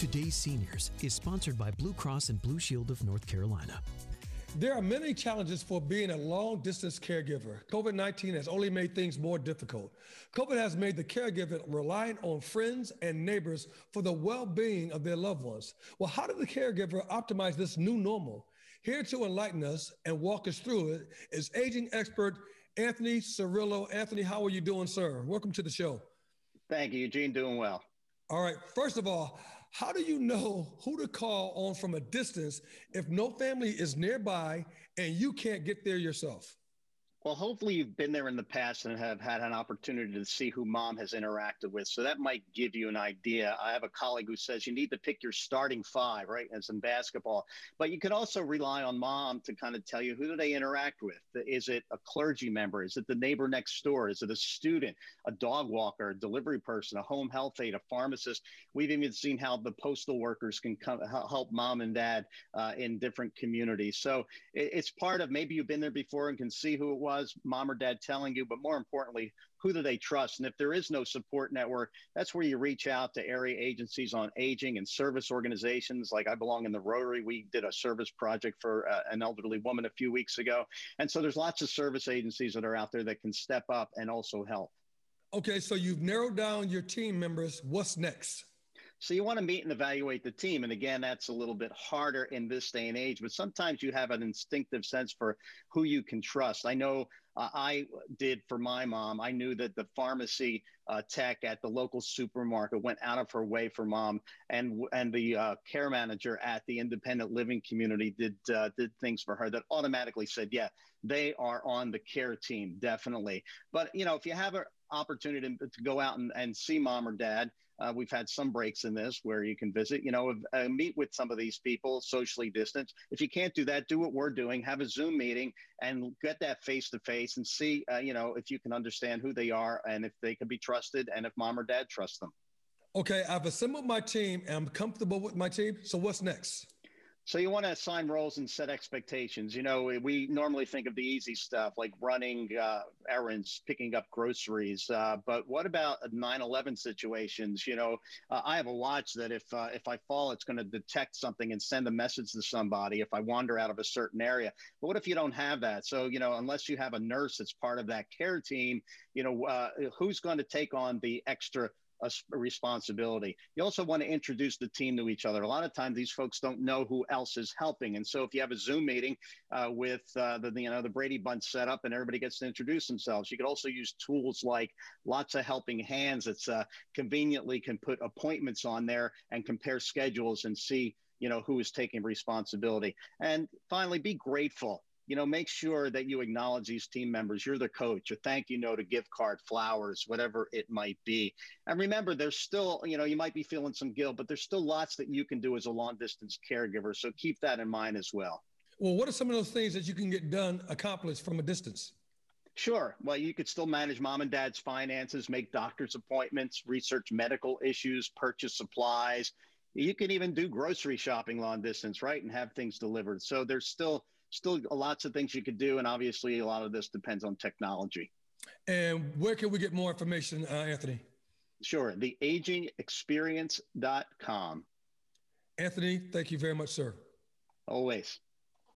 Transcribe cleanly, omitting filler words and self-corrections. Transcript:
Today's Seniors is sponsored by Blue Cross and Blue Shield of North Carolina. There are many challenges for being a long-distance caregiver. COVID-19 has only made things more difficult. COVID has made the caregiver reliant on friends and neighbors for the well-being of their loved ones. Well, how did the caregiver optimize this new normal? Here to enlighten us and walk us through it is aging expert Anthony Cirillo. Anthony, how are you doing, sir? Welcome to the show. Thank you, Eugene. Doing well. All right. First of all, how do you know who to call on from a distance if no family is nearby and you can't get there yourself? Well, hopefully you've been there in the past and have had an opportunity to see who mom has interacted with. So that might give you an idea. I have a colleague who says you need to pick your starting five, right, as in basketball. But you can also rely on mom to kind of tell you who do they interact with. Is it a clergy member? Is it the neighbor next door? Is it a student, a dog walker, a delivery person, a home health aide, a pharmacist? We've even seen how the postal workers can help mom and dad in different communities. So it's part of maybe you've been there before and can see who it was, mom or dad telling you, but more importantly, who do they trust? And if there is no support network, that's where you reach out to area agencies on aging and service organizations. Like I belong in the Rotary. We did a service project for an elderly woman a few weeks ago. And so there's lots of service agencies that are out there that can step up and also help. Okay, so you've narrowed down your team members. What's next? So you want to meet and evaluate the team. And again, that's a little bit harder in this day and age, but sometimes you have an instinctive sense for who you can trust. I know I did for my mom. I knew that the pharmacy tech at the local supermarket went out of her way for mom, and the care manager at the independent living community did things for her that automatically said, yeah, they are on the care team, definitely. But, you know, if you have an opportunity to go out and see mom or dad, we've had some breaks in this where you can visit, meet with some of these people, socially distanced. If you can't do that, do what we're doing, have a Zoom meeting and get that face-to-face and see, if you can understand who they are and if they can be trusted and if mom or dad trust them. Okay, I've assembled my team and I'm comfortable with my team. So what's next? So you want to assign roles and set expectations. You know, we normally think of the easy stuff like running errands, picking up groceries. But what about 9/11 situations? I have a watch that if I fall, it's going to detect something and send a message to somebody if I wander out of a certain area. But what if you don't have that? So, unless you have a nurse that's part of that care team, who's going to take on the extra responsibility? You also want to introduce the team to each other. A lot of times these folks don't know who else is helping. And so if you have a Zoom meeting with the Brady Bunch set up and everybody gets to introduce themselves, you could also use tools like Lots of Helping Hands that's conveniently can put appointments on there and compare schedules and see, who is taking responsibility. And finally, be grateful. Make sure that you acknowledge these team members. You're the coach, a thank you note, a gift card, flowers, whatever it might be. And remember, there's still, you might be feeling some guilt, but there's still lots that you can do as a long distance caregiver. So keep that in mind as well. Well, what are some of those things that you can get accomplished from a distance? Sure. Well, you could still manage mom and dad's finances, make doctor's appointments, research medical issues, purchase supplies. You can even do grocery shopping long distance, right? And have things delivered. So there's still lots of things you could do. And obviously a lot of this depends on technology. And where can we get more information, Anthony? Sure. theagingexperience.com. Anthony, thank you very much, sir. Always.